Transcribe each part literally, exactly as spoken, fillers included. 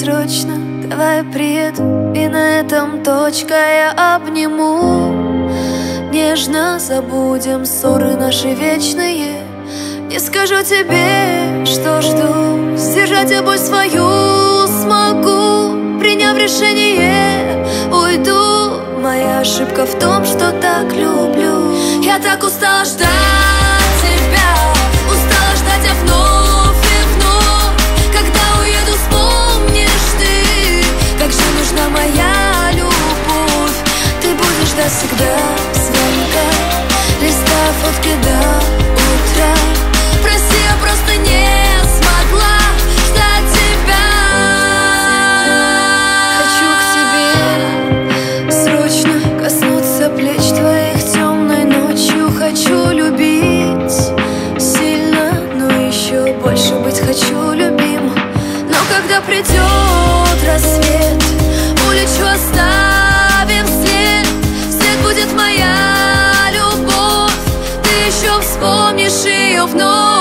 срочно, давай приеду, и на этом точка, я обниму. Нежно забудем ссоры наши вечные. Не скажу тебе, что жду, сдержать я боль свою смогу. Приняв решение, уйду. Моя ошибка в том, что так люблю. Я так устала ждать тебя, устала ждать я вновь и вновь. Когда уеду, вспомнишь ты, как же нужна моя любовь. Ты будешь ждать всегда звонка, листая фотки до утра. Прости, я просто не смогла ждать тебя. Хочу к тебе срочно коснуться плеч твоих темной ночью. Хочу любить сильно, но еще больше быть хочу любим. Но когда придет рассвет, улечу, оставив след. След будет моя любовь, ты еще вспомнишь ее вновь.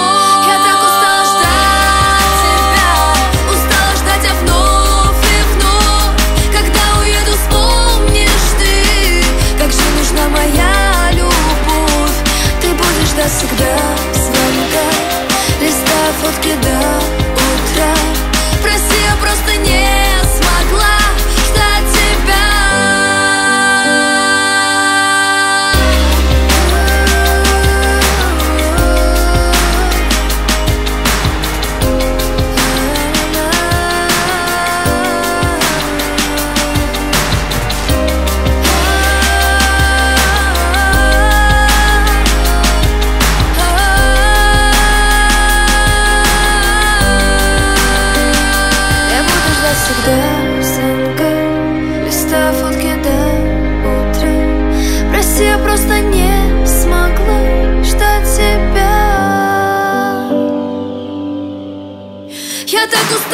Всегда звонка, листая фотки до утра. Прости, я просто не смогла ждать тебя. Всегда звонка, листая фотки до утра. Прости, я просто не смогла ждать тебя. Я так устала.